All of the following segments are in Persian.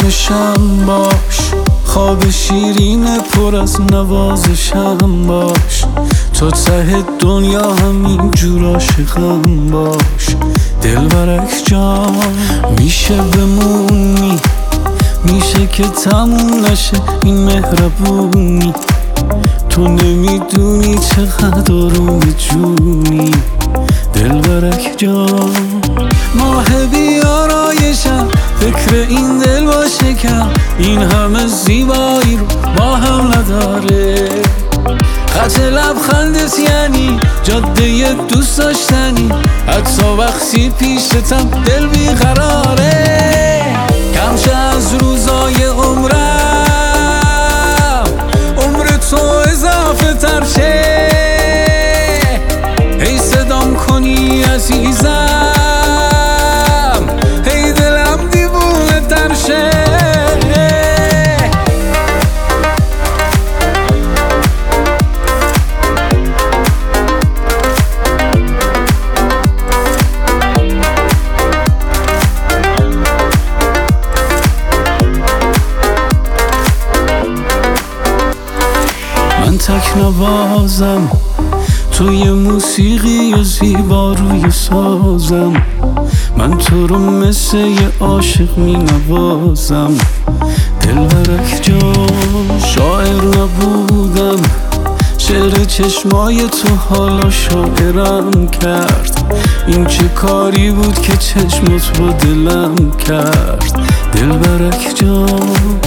آرامشم باش، خواب شیرین پر از نوازشم باش. تو ته دنیا همین جور عاشقم باش. دلبرک جان میشه بمونی، میشه که تموم نشه این مهربونی. تو نمیدونی چقدر آروم جونی دلبرک جان. ماه بیارایشم فکر این دل باشه کم، این همه زیبایی رو با هم نداره. خط لبخندت یعنی جاده دوست داشتنی، حتی وقتی پیشتم دل بیقراره. کمشه از روزای عمرم، عمر تو اضافه تر شه. هی صدام کنی عزیزم، هی دلم دیوونه تر شه. من تک نوازم توی موسیقی زیبا روی سازم. من تو رو مثل یه عاشق می نوازم دلبرک جان. شاعر نبودم، شعر چشمای تو حالا شاعرم کرد. این چه کاری بود که چشمت با دلم کرد دلبرک جان.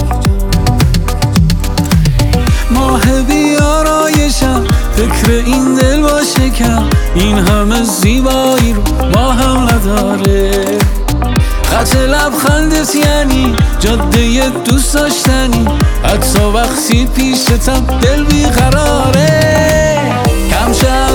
ماه بیارایشم فکر این دل باشه کم، این همه زیبایی رو با هم نداره. خط لبخندت یعنی جاده دوست داشتنی، حتی وقتی پیشتم دل بیقراره. کمشه